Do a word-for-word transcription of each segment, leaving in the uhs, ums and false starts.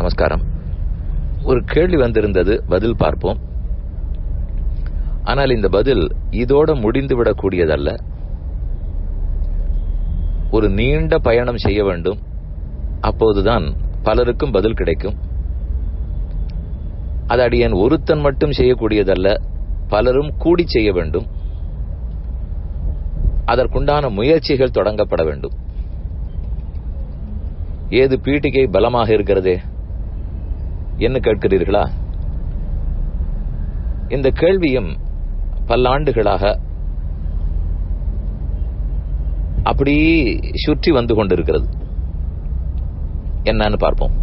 நமஸ்காரம். ஒரு கேள்வி வந்திருந்தது, பதில் பார்ப்போம். ஆனால் இந்த பதில் இதோட முடிந்துவிடக் கூடியதல்ல. ஒரு நீண்ட பயணம் செய்ய வேண்டும். அப்போதுதான் பலருக்கும் பதில் கிடைக்கும். அது அடியேன் ஒருத்தன் மட்டும் செய்யக்கூடியதல்ல, பலரும் கூடி செய்ய வேண்டும். அதற்குண்டான முயற்சிகள் தொடங்கப்பட வேண்டும். ஏது பீட்டிகை பலமாக இருக்கிறதே என்ன கேட்கிறீர்களா? இந்த கேள்வியும் பல்லாண்டுகளாக அப்படி சுற்றி வந்து கொண்டிருக்கிறது. என்னன்னு பார்ப்போம்.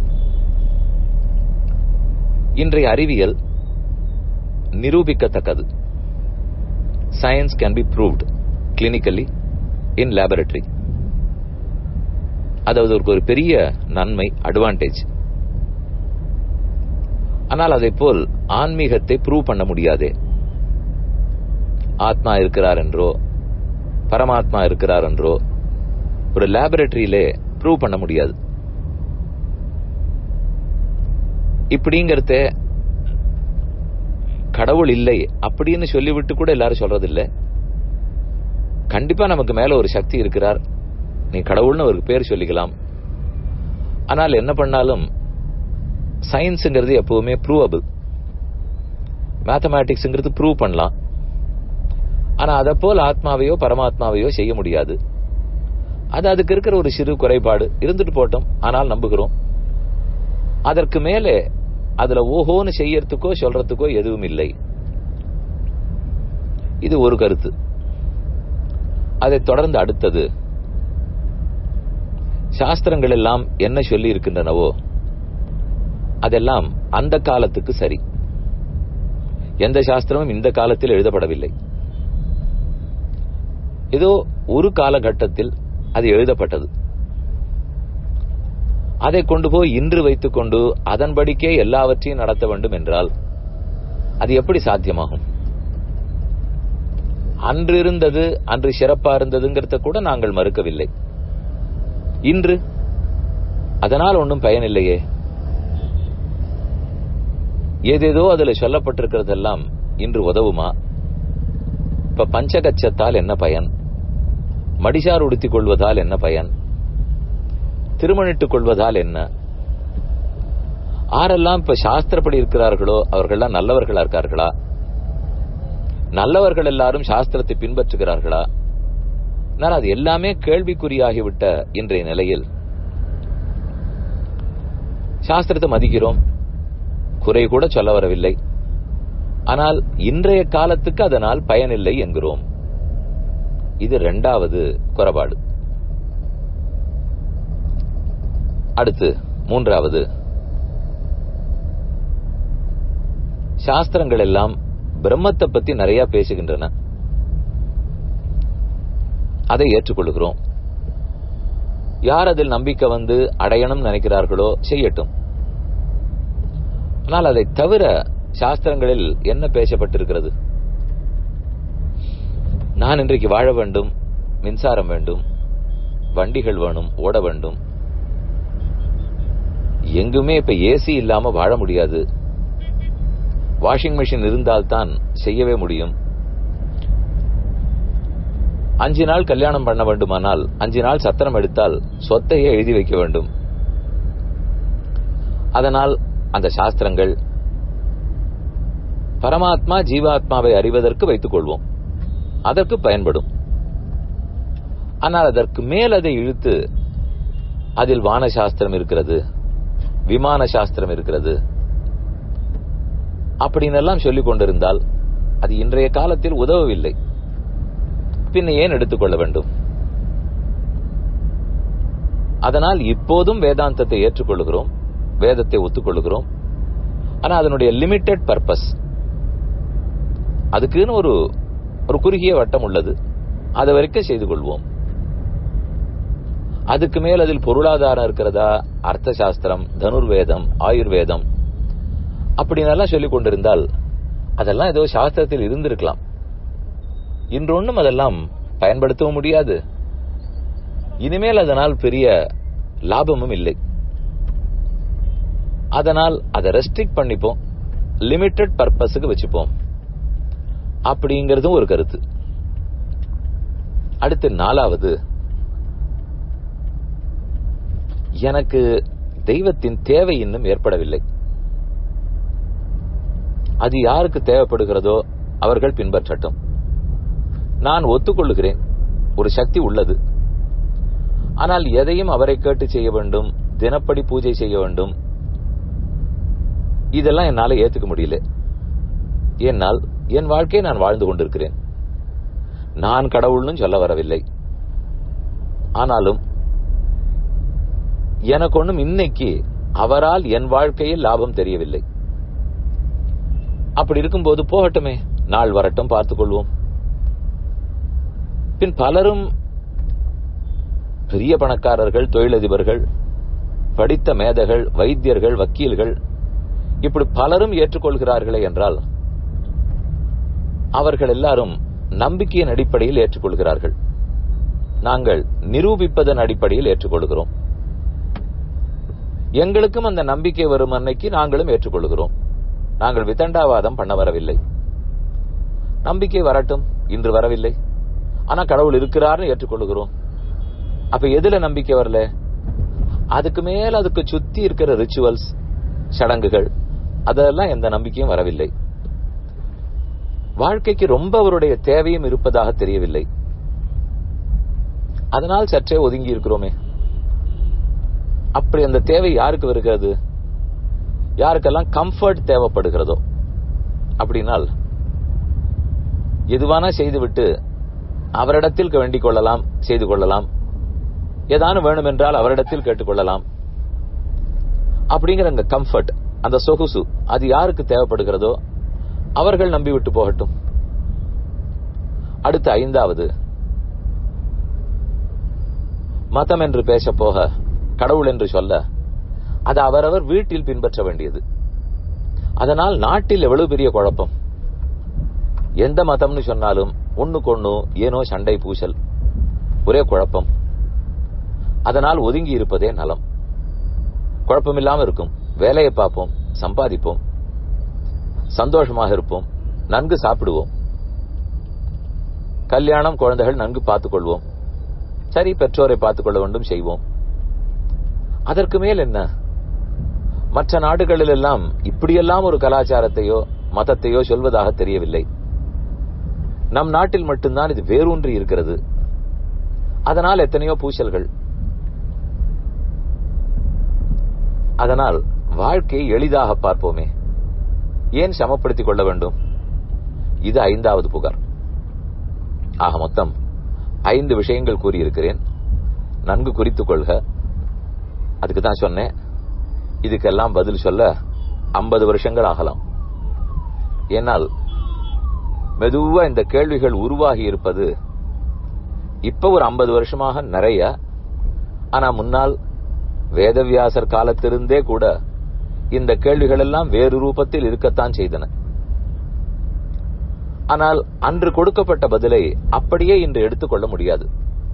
இன்றைய அறிவியல் நிரூபிக்கத்தக்கது. Science can be proved clinically in laboratory. அதாவது ஒரு பெரிய நன்மை, அட்வான்டேஜ். ஆனால் அதை போல் ஆன்மீகத்தை ப்ரூவ் பண்ண முடியாதே. ஆத்மா இருக்கிறார் என்றோ பரமாத்மா இருக்கிறார் என்றோ ஒரு லேபரட்டரியிலே ப்ரூவ் பண்ண முடியாது. இப்படிங்கிறத கடவுள் இல்லை அப்படின்னு சொல்லிவிட்டு கூட எல்லாரும் சொல்றதில்லை. கண்டிப்பா நமக்கு மேல ஒரு சக்தி இருக்கிறார், நீ கடவுள்னு ஒரு பேர் சொல்லிக்கலாம். ஆனால் என்ன பண்ணாலும் சயின்ஸுங்கிறது எப்பவுமே ப்ரூவபிள். மேத்தமேட்டிக்ஸ்ங்கிறது ப்ரூவ் பண்ணலாம். ஆனா அதை போல் ஆத்மாவையோ பரமாத்மாவையோ செய்ய முடியாது. அது அதுக்கு இருக்கிற ஒரு சிறு குறைபாடு, இருந்துட்டு போட்டோம். ஆனால் நம்புகிறோம். அதற்கு மேலே அதுல ஓஹோன்னு செய்யறதுக்கோ சொல்றதுக்கோ எதுவும் இல்லை. இது ஒரு கருத்து. அதை தொடர்ந்து அடுத்தது, சாஸ்திரங்கள் எல்லாம் என்ன சொல்லி இருக்கின்றனவோ அதெல்லாம் அந்த காலத்துக்கு சரி. எந்த சாஸ்திரமும் இந்த காலத்தில் எழுதப்படவில்லை. ஏதோ ஒரு காலகட்டத்தில் அது எழுதப்பட்டது. அதை கொண்டு போய் இன்று வைத்துக் கொண்டு அதன்படிக்கே எல்லாவற்றையும் நடத்த வேண்டும் என்றால் அது எப்படி சாத்தியமாகும்? அன்று இருந்தது, அன்று சிறப்பா இருந்ததுங்கிறத கூட நாங்கள் மறுக்கவில்லை. இன்று அதனால் ஒன்றும் பயனில்லையே. ஏதேதோ அதில் சொல்லப்பட்டிருக்கிறதெல்லாம் இன்று உதவுமா? இப்ப பஞ்சகச்சத்தால் என்ன பயன்? மடிசார் உடுத்திக் கொள்வதால் என்ன பயன்? திருமணிட்டுக் கொள்வதால் என்ன? ஆரெல்லாம் இப்ப சாஸ்திரப்படி இருக்கிறார்களோ அவர்கள்லாம் நல்லவர்களா இருக்கார்களா? நல்லவர்கள் எல்லாரும் சாஸ்திரத்தை பின்பற்றுகிறார்களா? நான் அது எல்லாமே கேள்விக்குறியாகிவிட்ட இன்றைய நிலையில் சாஸ்திரத்தை மதிக்கிறோம், குறை கூட சொல்ல வரவில்லை. ஆனால் இன்றைய காலத்துக்கு அதனால் பயனில்லை என்கிறோம். இது இரண்டாவது குறைபாடு. அடுத்து மூன்றாவது, சாஸ்திரங்கள் எல்லாம் பிரம்மத்தை பத்தி நிறைய பேசுகின்றன. அதை ஏற்றுக்கொள்கிறோம். யார் அதில் நம்பிக்கை வந்து அடையணும் நினைக்கிறார்களோ செய்யட்டும். ஆனால் அதை தவிர சாஸ்திரங்களில் என்ன பேசப்பட்டிருக்கிறது? நான் இன்றைக்கு வாழ வேண்டும், மின்சாரம் வேண்டும், வண்டிகள் வேணும், ஓட வேண்டும். எங்குமே இப்ப ஏசி இல்லாம வாழ முடியாது. வாஷிங் மெஷின் இருந்தால்தான் செய்யவே முடியும். அஞ்சு நாள் கல்யாணம் பண்ண வேண்டுமானால் அஞ்சு நாள் சத்திரம் எடுத்தால் சொத்தையே எழுதி வைக்க வேண்டும். அதனால் அந்த சாஸ்திரங்கள் பரமாத்மா ஜீவாத்மாவை அறிவதற்கு வைத்துக் கொள்வோம், அதற்கு பயன்படும். ஆனால் அதற்கு மேல் அதை இழுத்து அதில் வான சாஸ்திரம் இருக்கிறது, விமான சாஸ்திரம் இருக்கிறது அப்படின்னு எல்லாம் சொல்லிக் கொண்டிருந்தால் அது இன்றைய காலத்தில் உதவவில்லை. பின்ன ஏன் எடுத்துக்கொள்ள வேண்டும்? அதனால் இப்போதும் வேதாந்தத்தை ஏற்றுக்கொள்கிறோம், வேதத்தை ஒத்துக்கொள்கிறோம். ஆனா அதனுடைய லிமிட்டெட் பர்பஸ், அதுக்குன்னு ஒரு ஒரு குறுகிய வட்டம் உள்ளது. அதை வரைக்கும் செய்து கொள்வோம். அதுக்கு மேல் அதில் பொருளாதாரம் இருக்கிறதா, அர்த்த சாஸ்திரம், தனுர்வேதம், ஆயுர்வேதம் அப்படின்னு சொல்லிக் கொண்டிருந்தால் அதெல்லாம் ஏதோ சாஸ்திரத்தில் இருந்திருக்கலாம். இன்றொன்னும் அதெல்லாம் பயன்படுத்தவும் முடியாது. இனிமேல் அதனால் பெரிய லாபமும் இல்லை. அதனால் அதை ரெஸ்ட்ரிக்ட் பண்ணிப்போம், லிமிட்டட் பர்பஸுக்கு வச்சுப்போம் அப்படிங்கறதும் ஒரு கருத்து. அடுத்து நாலாவது, எனக்கு தெய்வத்தின் தேவை இன்னும் ஏற்படவில்லை. அது யாருக்கு தேவைப்படுகிறதோ அவர்கள் பின்பற்றட்டும். நான் ஒத்துக்கொள்ளுகிறேன், ஒரு சக்தி உள்ளது. ஆனால் எதையும் அவரை கேட்டு செய்ய வேண்டும், தினப்படி பூஜை செய்ய வேண்டும், இதெல்லாம் என்னால ஏத்துக்க முடியல. என்னால் என் வாழ்க்கையை நான் வாழ்ந்து கொண்டிருக்கிறேன். நான் கடவுள்னு சொல்ல வரவில்லை. ஆனாலும் எனக்கு ஒண்ணும் இன்னைக்கு அவரால் என் வாழ்க்கையில் லாபம் தெரியவில்லை. அப்படி இருக்கும்போது போகட்டுமே, நாள் வரட்டும், பார்த்துக் கொள்வோம். பின் பலரும் பெரிய பணக்காரர்கள், தொழிலதிபர்கள், படித்த மேதைகள், வைத்தியர்கள், வக்கீல்கள், இப்படி பலரும் ஏற்றுக்கொள்கிறார்களே என்றால் அவர்கள் எல்லாரும் நம்பிக்கையின் அடிப்படையில் ஏற்றுக்கொள்கிறார்கள். நாங்கள் நிரூபிப்பதன் அடிப்படையில் ஏற்றுக்கொள்கிறோம். எங்களுக்கும் அந்த நம்பிக்கை வரும் அன்னைக்கு நாங்களும் ஏற்றுக்கொள்கிறோம். நாங்கள் விதண்டாவாதம் பண்ண வரவில்லை. நம்பிக்கை வரட்டும், இன்று வரவில்லை, ஆனா கடவுள் இருக்கிறார்னு ஏற்றுக்கொள்கிறோம். அப்ப எதுல நம்பிக்கை வரல? அதுக்கு மேல அதுக்கு சுத்தி இருக்கிற ரிச்சுவல்ஸ், சடங்குகள், அதெல்லாம் எந்த நம்பிக்கையும் வரவில்லை. வாழ்க்கைக்கு ரொம்ப அவருடைய தேவையும் இருப்பதாக தெரியவில்லை. அதனால் சற்றே ஒதுங்கி இருக்கிறோமே. அப்படி அந்த தேவை யாருக்கு வருகிறது? யாருக்கெல்லாம் கம்ஃபர்ட் தேவைப்படுகிறதோ. அப்படினால் எதுவானா செய்துவிட்டு அவரிடத்தில் வேண்டிக் கொள்ளலாம், செய்து கொள்ளலாம். ஏதானும் வேணும் என்றால் அவரிடத்தில் கேட்டுக்கொள்ளலாம். அப்படிங்கிற அந்த கம்ஃபர்ட், அந்த சொகுசு, அது யாருக்கு தேவைப்படுகிறதோ அவர்கள் நம்பிவிட்டு போகட்டும். அடுத்த ஐந்தாவது, மதம் என்று பேச போக, கடவுள் என்று சொல்ல, அது அவரவர் வீட்டில் பின்பற்ற வேண்டியது. அதனால் நாட்டில் எவ்வளவு பெரிய குழப்பம். எந்த மதம்னு சொன்னாலும் ஒண்ணுக்கு ஒண்ணு ஏனோ சண்டை, பூசல், ஒரே குழப்பம். அதனால் ஒதுங்கி இருப்பதே நலம். குழப்பம் இல்லாம இருக்கும். வேலையை பார்ப்போம், சம்பாதிப்போம், சந்தோஷமாக இருப்போம், நன்கு சாப்பிடுவோம், கல்யாணம், குழந்தைகள் நன்கு பார்த்துக் கொள்வோம். சரி, பெற்றோரை பார்த்துக் கொள்ள வேண்டும், செய்வோம். அதற்கு மேல் என்ன? மற்ற நாடுகளில் எல்லாம் இப்படியெல்லாம் ஒரு கலாச்சாரத்தையோ மதத்தையோ சொல்வதாக தெரியவில்லை. நம் நாட்டில் மட்டும்தான் இது வேரூன்றி இருக்கிறது. அதனால் எத்தனையோ பூசல்கள். அதனால் வாழ்க்கையை எளிதாக பார்ப்போமே, ஏன் சமப்படுத்திக் கொள்ள வேண்டும்? இது ஐந்தாவது புகார். ஆக மொத்தம் ஐந்து விஷயங்கள் கூறியிருக்கிறேன். நன்கு குறித்துக் கொள்க. அதுக்கு தான் சொன்னேன், இதுக்கெல்லாம் பதில் சொல்ல ஐம்பது வருஷங்கள் ஆகலாம். ஏனால் மெதுவா இந்த கேள்விகள் உருவாகி இருப்பது இப்ப ஒரு ஐம்பது வருஷமாக நிறைய. ஆனா முன்னால் வேதவியாசர் காலத்திலிருந்தே கூட இந்த கேள்விகள் எல்லாம் வேறு ரூபத்தில் இருக்கத்தான் செய்தன. ஆனால் அன்று கொடுக்கப்பட்ட பதிலை அப்படியே இன்று எடுத்துக்கொள்ள முடியாது.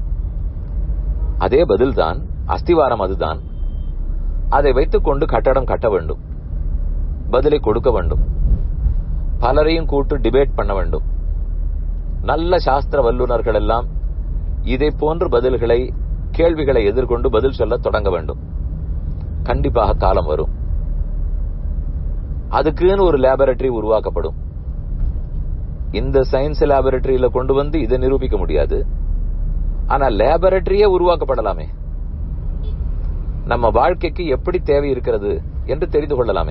அதே பதில்தான், அஸ்திவாரம் அதுதான். அதை வைத்துக் கொண்டு கட்டடம் கட்ட வேண்டும், பதிலை கொடுக்க வேண்டும், பலரையும் கூட்டு டிபேட் பண்ண வேண்டும். நல்ல சாஸ்திர வல்லுநர்கள் எல்லாம் இதை போன்ற பதில்களை, கேள்விகளை எதிர்கொண்டு பதில் சொல்ல தொடங்க வேண்டும். கண்டிப்பாக காலம் வரும். அதுக்குன்னு ஒரு லேபரட்டரி உருவாக்கப்படும். இந்த சயின்ஸ் லேபரட்டரியில கொண்டு வந்து இதை நிரூபிக்க முடியாது. ஆனா லேபரட்டரியே உருவாக்கப்படலாமே. நம்ம வாழ்க்கைக்கு எப்படி தேவை இருக்கிறது என்று தெரிந்து கொள்ளலாமே.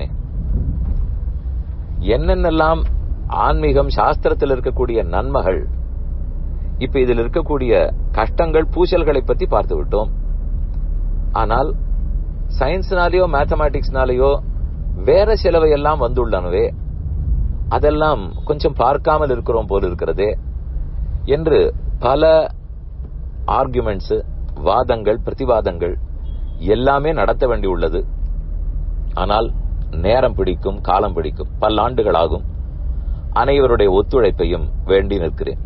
என்னென்னலாம் ஆன்மீகம், சாஸ்திரத்தில் இருக்கக்கூடிய நன்மைகள், இப்ப இதில் இருக்கக்கூடிய கஷ்டங்கள், பூசல்களை பத்தி பார்த்து விட்டோம். ஆனால் சயின்ஸ்னாலேயோ மேத்தமேட்டிக்ஸ்னாலேயோ வேற சிலவை எல்லாம் வந்துள்ளனவே, அதெல்லாம் கொஞ்சம் பார்க்காமல் இருக்கிறோம் போல இருக்கிறதே என்று பல ஆர்குமெண்ட்ஸ், வாதங்கள், பிரதிவாதங்கள் எல்லாமே நடத்த வேண்டியுள்ளது. ஆனால் நேரம் பிடிக்கும், காலம் பிடிக்கும், பல ஆண்டுகள் ஆகும். அனைவருடைய ஒத்துழைப்பையும் வேண்டி நிற்கிறேன்.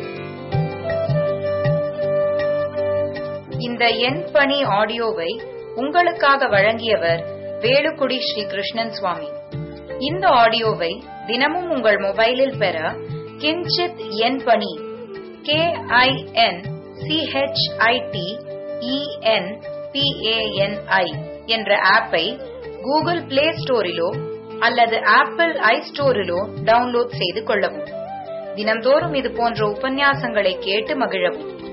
இந்த எண் பணி ஆடியோவை உங்களுக்காக வழங்கியவர் வேலுக்குடி ஸ்ரீ கிருஷ்ணன் சுவாமி. இந்த ஆடியோவை தினமும் உங்கள் மொபைலில் பெற கிஞ்சித் என் பணி கே ஐ என் சிஹெச்ஐடி இஎன் பிஏஎன்ஐ என்ற ஆப்பை கூகுள் பிளே ஸ்டோரிலோ அல்லது ஆப்பிள் ஐ ஸ்டோரிலோ டவுன்லோட் செய்து கொள்ளவும். தினம்தோறும் இது போன்ற உபன்யாசங்களை கேட்டு மகிழவும்.